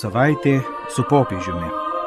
Savaitė su popiežiumi.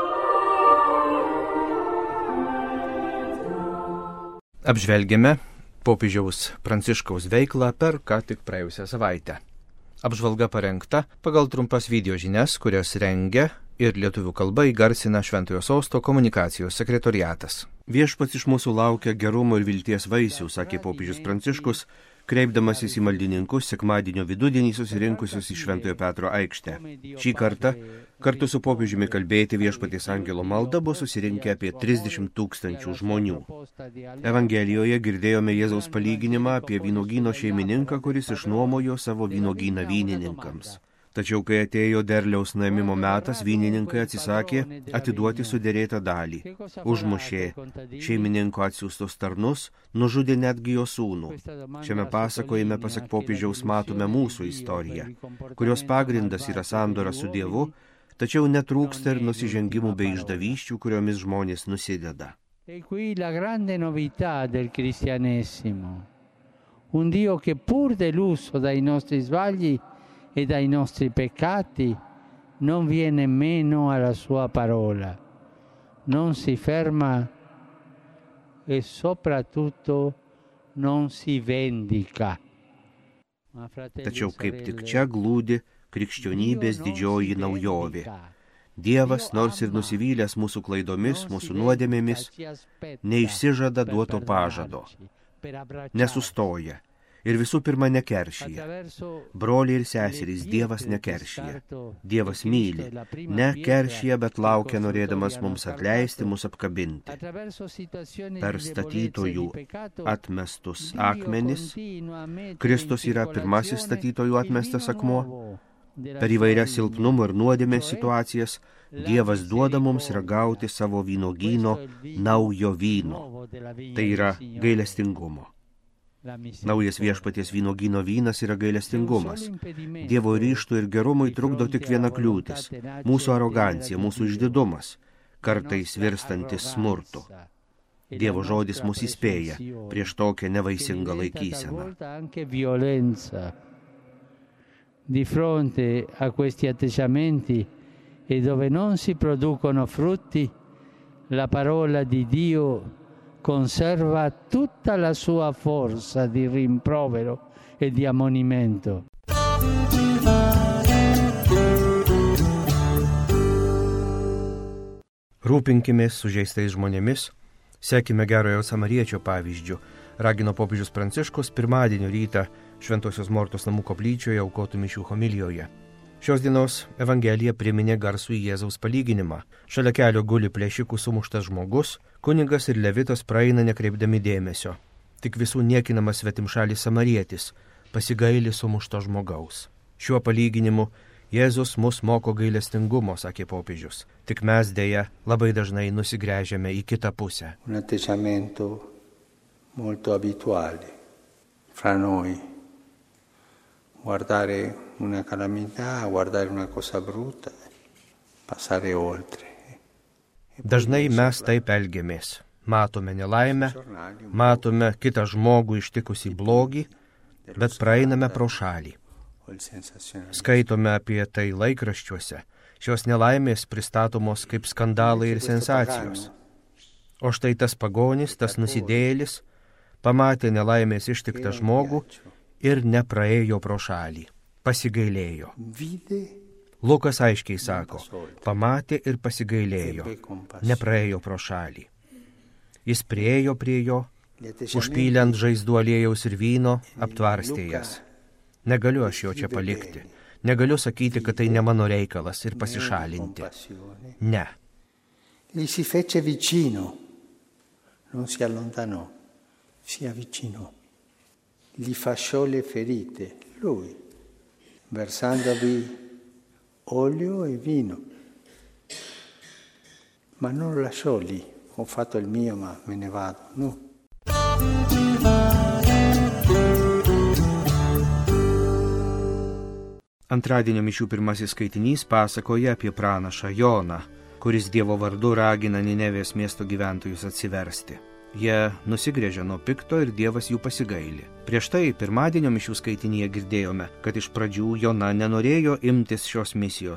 Apžvelgėme popiežiaus Pranciškaus veiklą per ką tik praėjusią savaitę. Apžvalga parengta pagal trumpas video žinias, kurias rengia ir lietuvių kalba įgarsina Šventojo Sosto komunikacijos sekretoriatas. Viešpats iš mūsų laukia gerumo ir vilties vaisių, sakė popiežius Pranciškus, kreipdamasis į maldininkus sekmadienio vidudienį susirinkusius į Šventojo Petro aikštę. Šį kartą kartu su popiežiumi kalbėti Viešpaties angelo maldą buvo susirinkę apie 30 000 žmonių. Evangelijoje girdėjome Jėzaus palyginimą apie vynuogyno šeimininką, kuris išnuomojo savo vynuogyną vynininkams. Tačiau, kai atėjo derliaus nuėmimo metas, vynininkai atsisakė atiduoti suderėtą dalį. Užmušė šeimininko atsiųstus tarnus, nužudė netgi jo sūnų. Šiame pasakojime, pasak popiežiaus, matome mūsų istoriją, kurios pagrindas yra sandora su Dievu, tačiau netrūksta ir nusižengimų bei išdavysčių, kuriomis žmonės nusideda. E qui la grande novità del cristianesimo. Un Dio che pur deluso dai nostri sbagli e dai nostri peccati non viene meno alla sua parola, non si ferma e soprattutto non si vendica. Tačiau kaip tik čia glūdi krikščionybės didžioji naujovė. Dievas, nors ir nusivylęs mūsų klaidomis, mūsų nuodėmėmis, neišsižada duoto pažado, nesustoja. Ir visų pirma nekeršyja. Broliai ir seserys, Dievas nekeršyja. Dievas myli, nekeršyja, bet laukia norėdamas mums atleisti, mus apkabinti. Per statytojų atmestus akmenis, Kristus yra pirmasis statytojų atmestas akmuo. Per įvairias silpnumo ir nuodėmės situacijas Dievas duoda mums ragauti savo vynuogyno naujo vyno. Tai yra gailestingumo. Naujas Viešpaties vynuogyno vynas yra gailestingumas. Dievo ryžtui ir gerumui trukdo tik viena kliūtis – mūsų arogancija, mūsų išdidumas, kartais virstantis smurtu. Dievo žodis mus įspėja prieš tokią nevaisingą laikyseną. Di fronte a questi atteggiamenti e dove non si producono frutti, la parola di Dio conserva tutta la sua forza di rimprovero e di ammonimento. Rūpinkimės sužeistais žmonėmis, sekime gerojo samariečio pavyzdžiu, ragino popiežius Pranciškus pirmadienio rytą Šventosios Mortos namų koplyčioje aukotų mišių homilijoje. Šios dienos Evangelija priminė garsų Jėzaus palyginimą. Šalia kelio guli plėšikų sumuštas žmogus, kunigas ir levitas praeina nekreipdami dėmesio. Tik visų niekinamas svetimšalis samarietis pasigaili sumušto žmogaus. Šiuo palyginimu Jėzus mus moko gailestingumo, sakė popiežius. Tik mes dėja labai dažnai nusigręžiame į kitą pusę. Un atteggiamento molto abituale fra noi. Guardare una calamità, guardare una cosa brutta, passare oltre. Dažnai mes taip elgiamės. Matome nelaimę, matome kitą žmogų ištikusį blogį, bet praeiname pro šalį. Skaitome apie tai laikraščiuose. Šios nelaimės pristatomos kaip skandalai ir sensacijos. O štai tas pagonis, tas nusidėjėlis, pamatė nelaimės ištiktą žmogų ir nepraėjo pro šalį, pasigailėjo. Lukas aiškiai sako, pamatė ir pasigailėjo, nepraėjo pro šalį. Jis priėjo prie jo, užpylė ant žaizdų aliejaus ir vyno, aptvarstė jas. Negaliu aš jo čia palikti, negaliu sakyti, kad tai ne mano reikalas ir pasišalinti. Ne. Gli si fece vicino, non si allontanò, si avvicinò. Gli fasciò le ferite, lui, versandovi olio e vino. Ma non lo lasciò lì, ho fatto il mio ma me ne vado, no. Antradienio mišių pirmasis skaitinys pasakoja apie pranašą Joną, kuris Dievo vardu ragina Ninevės miesto gyventojus atsiversti. Jie nusigręžia nuo pikto ir Dievas jų pasigaili. Prieš tai pirmadienio mišių skaitinyje girdėjome, kad iš pradžių Jona nenorėjo imtis šios misijos,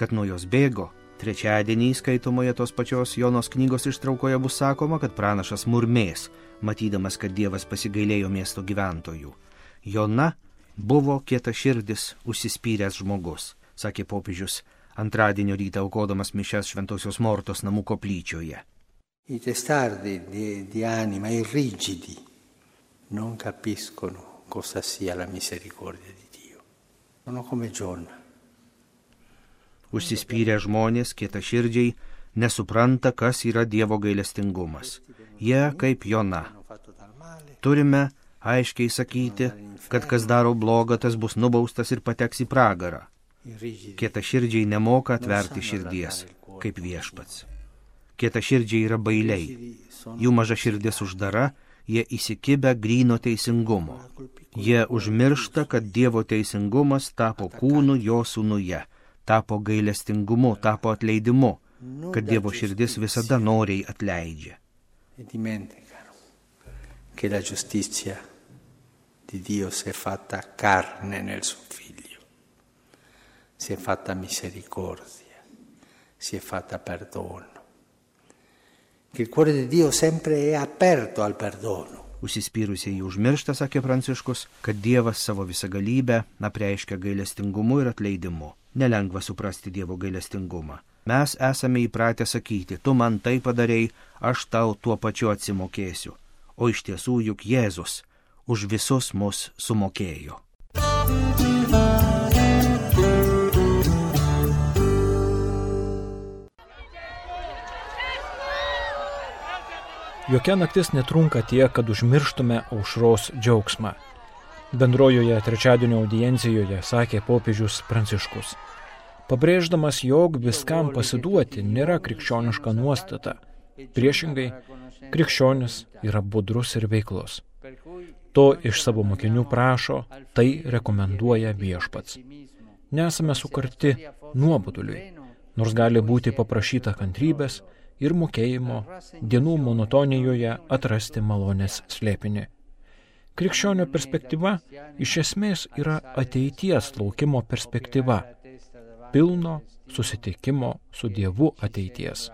kad nuo jos bėgo. Trečiadienį skaitomoje tos pačios Jonos knygos ištraukoje bus sakoma, kad pranašas murmės, matydamas, kad Dievas pasigailėjo miesto gyventojų. Jona buvo kietaširdis, užsispyręs žmogus, sakė popiežius antradienio rytą aukodamas mišias Šventosios Mortos namų koplyčioje. I testardi di anima, i rigidi, non capiscono cosa sia la misericordia di Dio. Sono come Giona. Užsispyrę žmonės, kietaširdžiai, nesupranta, kas yra Dievo gailestingumas. Jie kaip Jona. Turime aiškiai sakyti, kad kas daro blogą, tas bus nubaustas ir pateks į pragarą. Kietaširdžiai nemoka atverti širdies, kaip Viešpats. Kietaširdžiai yra bailiai. Jų maža širdis uždara, jie įsikibę gryno teisingumo. Jie užmiršta, kad Dievo teisingumas tapo kūnu jo sūnuje, tapo gailestingumu, tapo atleidimu, kad Dievo širdis visada noriai atleidžia. E dimenticano che la giustizia di Dio si è fatta carne nel suo figlio, si è fatta misericordia, si è fatta perdono. Che il cuore di Dio sempre è aperto al perdono. Užsispyrusiai užmiršta, sakė Pranciškus, kad Dievas savo visagalybę apreiškia gailestingumu ir atleidimu. Nelengva suprasti Dievo gailestingumą. Mes esame įpratę sakyti, tu man tai padarei, aš tau tuo pačiu atsimokėsiu. O iš tiesų juk Jėzus už visus mus sumokėjo. Jokia naktis netrunka tiek, kad užmirštume aušros džiaugsmą. Bendrojoje trečiadienio audiencijoje sakė popiežius Pranciškus, pabrėždamas, jog viskam pasiduoti nėra krikščioniška nuostata. Priešingai, krikščionis yra budrus ir veiklus. To iš savo mokinių prašo, tai rekomenduoja Viešpats. Nesame sukurti nuoboduliui, nors gali būti paprašyta kantrybės ir mokėjimo dienų monotonijoje atrasti malonės slėpinį. Krikščionio perspektyva iš esmės yra ateities laukimo perspektyva, pilno susitikimo su Dievu ateities.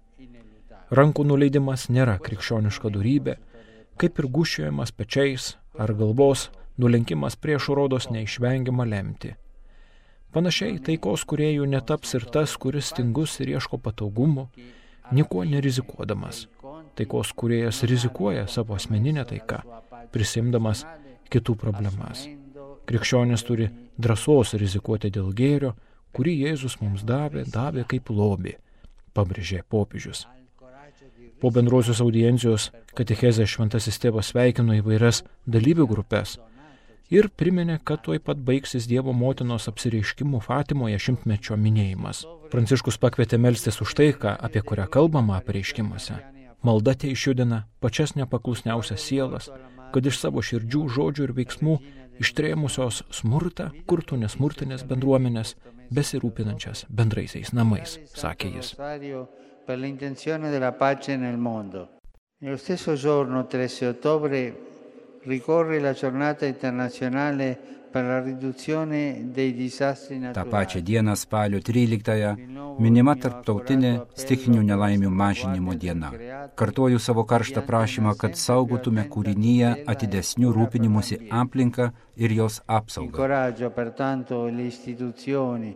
Rankų nuleidimas nėra krikščioniška dorybė, kaip ir gūžčiojimas pečiais ar galvos nulenkimas prieš rodos neišvengiamą lemtį. Panašiai taikos kūrėjų netaps ir tas, kuris tingus ir ieško patogumų, niekuo nerizikuodamas. Taikos kūrėjas rizikuoja savo asmeninę taiką, prisimdamas kitų problemas. Krikščionis turi drąsos rizikuoti dėl gėrio, kurį Jėzus mums davė kaip lobį, pabrėžė popiežius. Po bendrosios audiencijos katechezės šventasis tėvas sveikino įvairias dalyvių grupės ir priminė, kad tuoj pat baigsis Dievo motinos apsireiškimų Fatimoje 100-mečio minėjimas. Pranciškus pakvietė melstis už taiką, apie kurią kalbama apreiškimuose. Malda te išjudina pačias nepaklusniausias sielas, kad iš savo širdžių, žodžių ir veiksmų ištrėmusios smurtą kurtų nesmurtinės bendruomenės, besirūpinančias bendraisiais namais, sakė jis. Per l'intenzione della pace nel mondo. Nello stesso giorno, 13 ottobre, ricorre la giornata internazionale per la riduzione dei disastri naturali. Ta pačia diena spalio 13-ąją minima tarptautinė stichinių nelaimių mažinimo diena. Kartuoju savo karštą prašymą, kad saugotume kūrinyje atidesnių rūpinimusi aplinką ir jos apsaugą. Incoraggio pertanto le istituzioni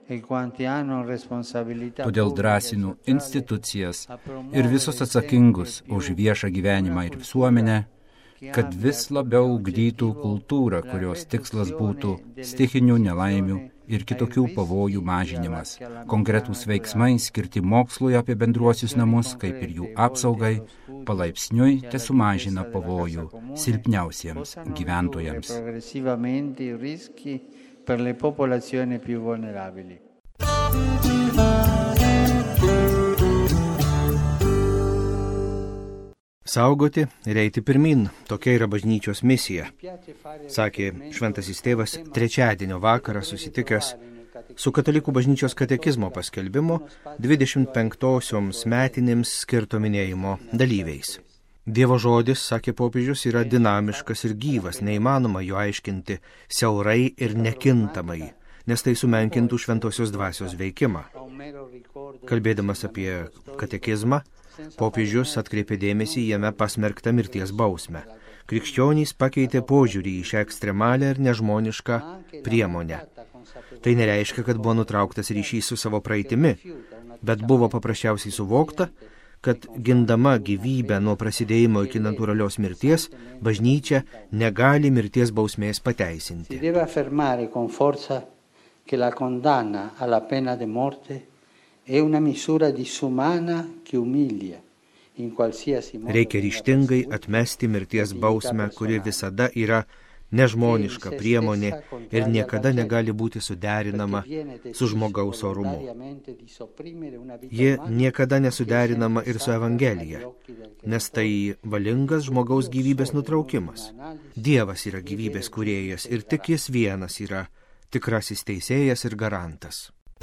Todėl drąsinu institucijas ir visus atsakingus už viešą gyvenimą ir visuomenę, kad vis labiau ugdytų kultūrą, kurios tikslas būtų stichinių nelaimių ir kitokių pavojų mažinimas. Konkretūs veiksmai skirti mokslui apie bendruosius namus, kaip ir jų apsaugai, palaipsniui tesumažina pavojų silpniausiems gyventojams. Per le popolazioni più vulnerabili. Saugoti ir eiti pirmin, tokia yra bažnyčios misija, sakė šventasis tėvas trečiadienio vakarą susitikęs su Katalikų bažnyčios katekizmo paskelbimo 25-osioms metinėms skirto minėjimo dalyviais. Dievo žodis, sakė popiežius, yra dinamiškas ir gyvas, neįmanoma jo aiškinti siaurai ir nekintamai, nes tai sumenkintų šventosios dvasios veikimą. Kalbėdamas apie katekizmą, popiežius atkreipė dėmesį jame pasmerktą mirties bausmę. Krikščionys pakeitė požiūrį į šią ekstremalią ir nežmonišką priemonę. Tai nereiškia, kad buvo nutrauktas ryšys su savo praeitimi, bet buvo paprasčiausiai suvokta, kad gindama gyvybę nuo prasidėjimo iki natūralios mirties, bažnyčia negali mirties bausmės pateisinti. Si deve affermare con forza che la condanna alla pena de morte è una misura disumana che umilia in qualsiasi modo. Reikia ryžtingai atmesti mirties bausmę, kuri visada yra nežmoniška priemonė ir niekada negali būti suderinama su žmogaus orumu. Ji niekada nesuderinama ir su Evangelija, nes tai valingas žmogaus gyvybės nutraukimas. Dievas yra gyvybės kūrėjas ir tik jis vienas yra tikrasis teisėjas ir garantas.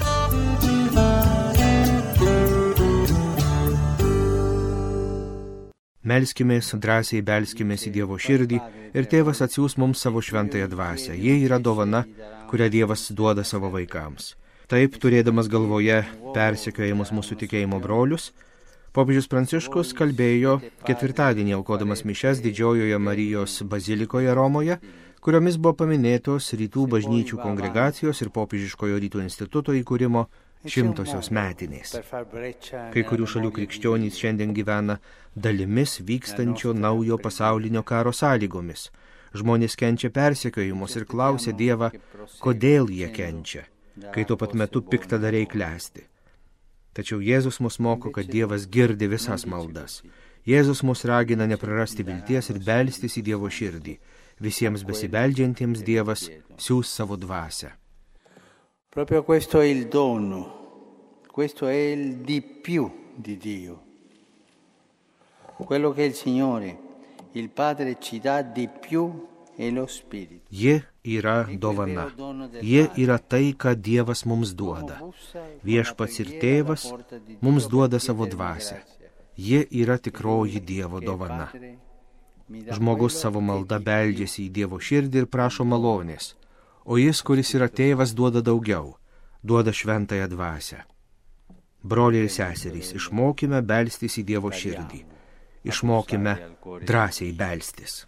Melskimės, drąsiai belskimės į Dievo širdį ir Tėvas atsiųs mums savo šventąją dvasią. Jie yra dovana, kurią Dievas duoda savo vaikams. Taip, turėdamas galvoje persekiojimus mūsų tikėjimo brolius, popiežius Pranciškus kalbėjo ketvirtadienį aukodamas mišias Didžiojoje Marijos bazilikoje Romoje, kuriomis buvo paminėtos rytų bažnyčių kongregacijos ir popiežiškojo rytų instituto įkūrimo 100-osios metinės. Kai kurių šalių krikščionys šiandien gyvena dalimis vykstančio naujo pasaulinio karo sąlygomis. Žmonės kenčia persekiojimus ir klausia Dievą, kodėl jie kenčia, kai tuo pat metu piktadariai klesti. Tačiau Jėzus mus moko, kad Dievas girdi visas maldas. Jėzus mus ragina neprarasti vilties ir belstis į Dievo širdį. Visiems besibeldžiantiems Dievas siūs savo dvasią. Proprio questo è il dono, questo è il di più di Dio. Quello che il Signore, il Padre ci dà di più è lo Spirito. Ji yra dovana. Ji yra tai, ką Dievas mums duoda. Viešpats ir Tėvas mums duoda savo dvasią. Ji yra tikroji Dievo dovana. Žmogus savo malda beldžiasi į Dievo širdį ir prašo malonės. O jis, kuris yra Tėvas, duoda daugiau, duoda šventąją dvasią. Broliai ir seserys, išmokime belstis į Dievo širdį. Išmokime drąsiai belstis.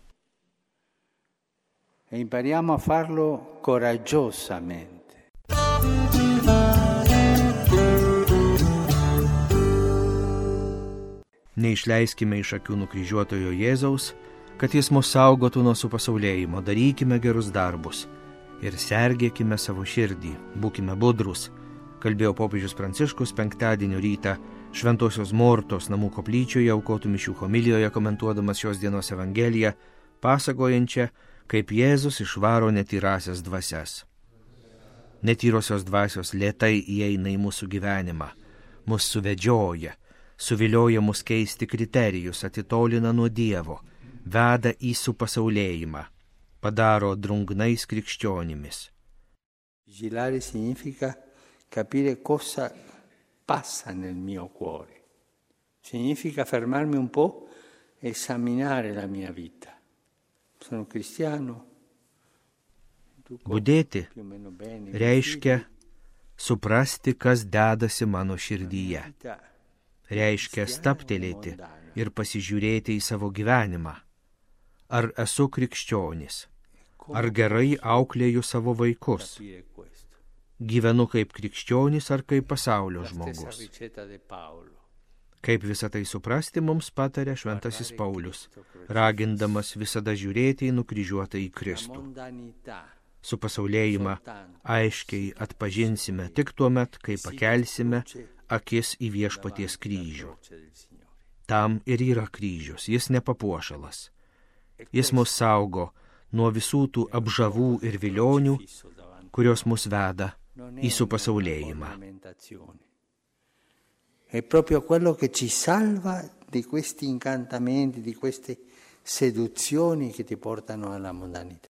E impariamo a farlo coraggiosamente. Neišleiskime iš akių nukryžiuotojo Jėzaus, kad jis mus saugotų nuo supasaulėjimo, darykime gerus darbus. Ir sergėkime savo širdį, būkime budrus, kalbėjo popiežius Pranciškus penktadienio rytą Šventosios Mortos namų koplyčioje aukotų mišių homilijoje, komentuodamas šios dienos Evangeliją, pasakojančią, kaip Jėzus išvaro netyrasias dvasias. Netyrosios dvasios lėtai įeina į mūsų gyvenimą, mus suvedžioja, suvilioja mus keisti kriterijus, atitolina nuo Dievo, veda į supasaulėjimą, padaro drungnais krikščionimis. Vigilare significa capire cosa passa nel mio cuore. Significa fermarmi un po' e esaminare la mia vita. Sono cristiano. Budėti reiškia suprasti, kas dedasi mano širdyje. Reiškia stabtelėti ir pasižiūrėti į savo gyvenimą. Ar esu krikščionis? Ar gerai auklėju savo vaikus? Gyvenu kaip krikščionis ar kaip pasaulio žmogus? Kaip visą tai suprasti, mums patarė šventasis Paulius, ragindamas visada žiūrėti į nukryžiuotą į Kristų. Supasaulėjimą aiškiai atpažinsime tik tuomet, kai pakelsime akis į Viešpaties kryžių. Tam ir yra kryžius, jis nepapuošalas. Jis mus saugo nuo visų tų apžavų ir vilionių, kurios mus veda į supasaulėjimą. È proprio quello che ci salva di questi incantamenti, di queste seduzioni che ti portano alla mondanità.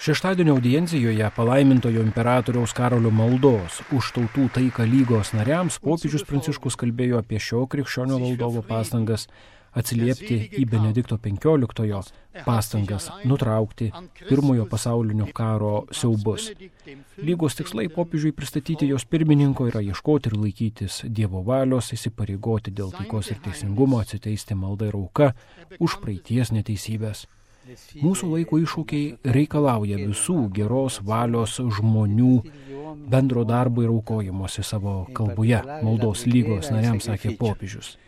Šeštadienio audiencijoje palaimintojo imperatoriaus Karolio maldos už tautų taiką lygos nariams popiežius Pranciškus kalbėjo apie šio krikščionio valdovo pastangas atsiliepti į Benedikto XV pastangas nutraukti Pirmojo pasaulinio karo siaubus. Lygos tikslai popiežiui pristatyti jos pirmininko yra ieškoti ir laikytis Dievo valios, įsipareigoti dėl taikos ir teisingumo, atsiteisti malda ir auka už praeities neteisybės. Mūsų laiko iššūkiai reikalauja visų geros valios žmonių bendro darbo ir aukojimosi savo kalboje. Maldos lygos nariams sakė popiežius.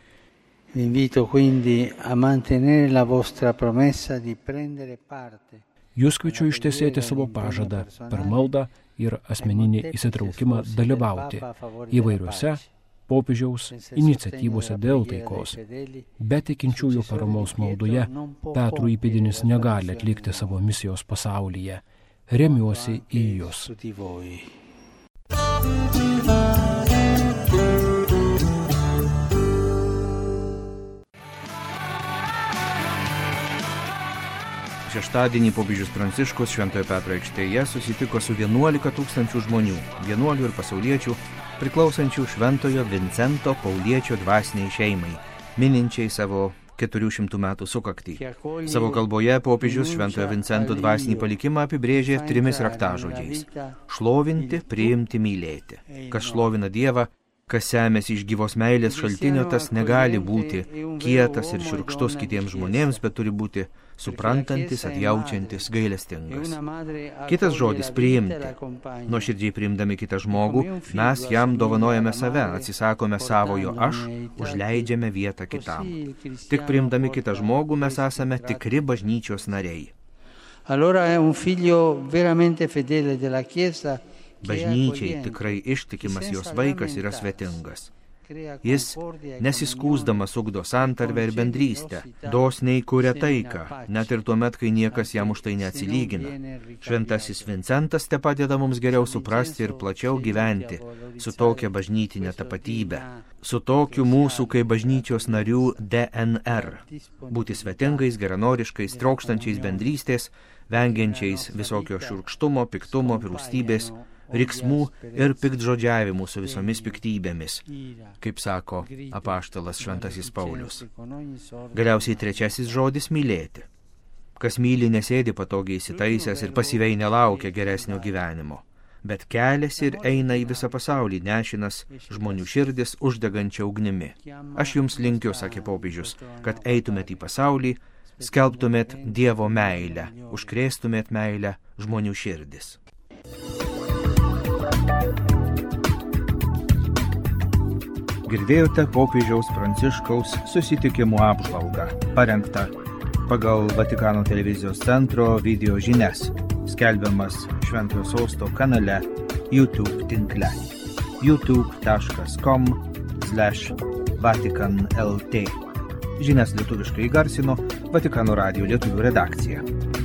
Jūs kviečiu ištesėti savo pažadą per maldą ir asmeninį įsitraukimą dalyvauti įvairiuose popiežiaus iniciatyvose dėl taikos. Be tikinčiųjų paramos maldoje Petrų įpėdinis negali atlikti savo misijos pasaulyje. Remiuosi į jūs. Šeštadienį popiežius Pranciškus Šventojo Petro aikštėje susitiko su 11 000 žmonių, vienuolių ir pasauliečių, priklausančių Šventojo Vincento Pauliečio dvasiniai šeimai, mininčiai savo 400 metų sukaktį. Savo kalboje popiežius Šventojo Vincento dvasinį palikimą apibrėžė 3 raktažodžiais: šlovinti, priimti, mylėti. Kas šlovina Dievą, kas semėsi iš gyvos meilės šaltinio, tas negali būti kietas ir šiurkštus kitiems žmonėms, bet turi būti suprantantis, atjaučiantis, gailestingas. Kitas žodis – priimti. Nuoširdžiai priimdami kitą žmogų, mes jam dovanojame save, atsisakome savojo aš, užleidžiame vietą kitam. Tik priimdami kitą žmogų mes esame tikri bažnyčios nariai. Bažnyčiai tikrai ištikimas jos vaikas yra svetingas. Jis nesiskųsdamas ugdo santarvę ir bendrystę, dosniai kuria taiką, net ir tuomet, kai niekas jam už tai neatsilygina. Šventasis Vincentas te padeda mums geriau suprasti ir plačiau gyventi su tokia bažnytinė tapatybė, su tokiu mūsų kaip bažnyčios narių DNR, būti svetingais, geranoriškais, trokštančiais bendrystės, vengiančiais visokio šiurkštumo, piktumo, rūstybės, riksmų ir piktžodžiavimų su visomis piktybėmis, kaip sako apaštalas Šventasis Paulius. Galiausiai trečiasis žodis – mylėti. Kas myli, nesėdi patogiai įsitaisęs ir pasyviai nelaukia geresnio gyvenimo, bet keliasi ir eina į visą pasaulį, nešinas žmonių širdis uždegančia ugnimi. Aš jums linkiu, sakė popiežius, kad eitumėt į pasaulį, skelbtumėt Dievo meilę, užkrėstumėt meilę žmonių širdis. Girdėjote popiežiaus Pranciškaus susitikimų apžvalgą, parengtą pagal Vatikano televizijos centro video žinias, skelbiamas Šventojo Sosto kanale YouTube tinkle youtube.com/vatican.lt. Žinias lietuviškai įgarsino Vatikano radijo lietuvių redakcija.